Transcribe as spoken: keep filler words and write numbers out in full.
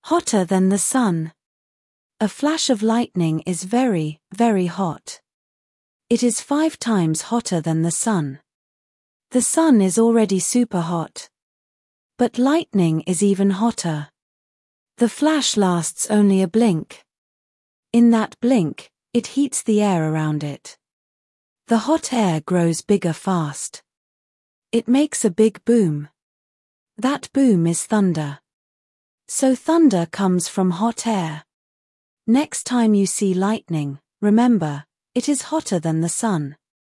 Hotter than the sun. A flash of lightning is very, very hot. It is five times hotter than the sun. The sun is already super hot. But lightning is even hotter. The flash lasts only a blink. In that blink, it heats the air around it. The hot air grows bigger fast. It makes a big boom. That boom is thunder. So thunder comes from hot air. Next time you see lightning, remember, it is hotter than the sun.